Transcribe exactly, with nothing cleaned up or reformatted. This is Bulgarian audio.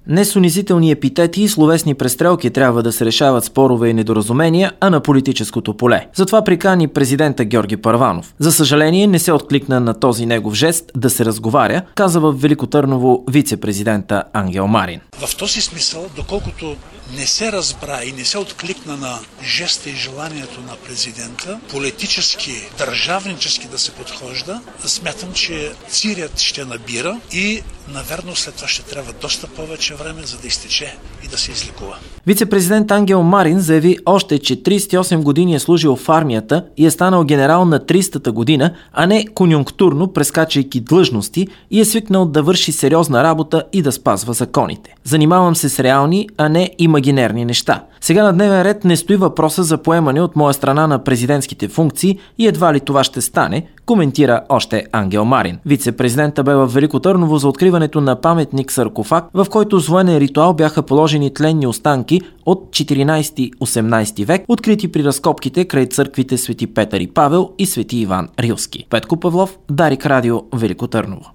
Не с унизителни епитети и словесни престрелки трябва да се решават спорове и недоразумения, а на политическото поле. Затова прикани президента Георги Първанов. За съжаление не се откликна на този негов жест да се разговаря, каза в Велико Търново вице-президента Ангел Марин. В този смисъл, доколкото не се разбра и не се откликна на жеста и желанието на президента, политически, държавнически да се подхожда, смятам, че цирят ще набира и, наверно, след това ще трябва доста повече време, за да изтече и да се излекува. Вице-президент Ангел Марин заяви още, че тридесет и осем години е служил в армията и е станал генерал на тридесетата година, а не конюнктурно, прескачайки длъжности, и е свикнал да върши сериозна работа и да спазва законите. Занимавам се с реални, а не имагинерни неща. Сега на дневен ред не стои въпроса за поемане от моя страна на президентските функции и едва ли това ще стане, коментира още Ангел Марин. Вице-президента бе в Велико Търново за откриването на паметник-саркофаг, в който с военен ритуал бяха положени тленни останки от четиринадесети-осемнадесети век, открити при разкопките край църквите Свети Петър и Павел и Свети Иван Рилски. Петко Павлов, Дарик Радио, Велико Търново.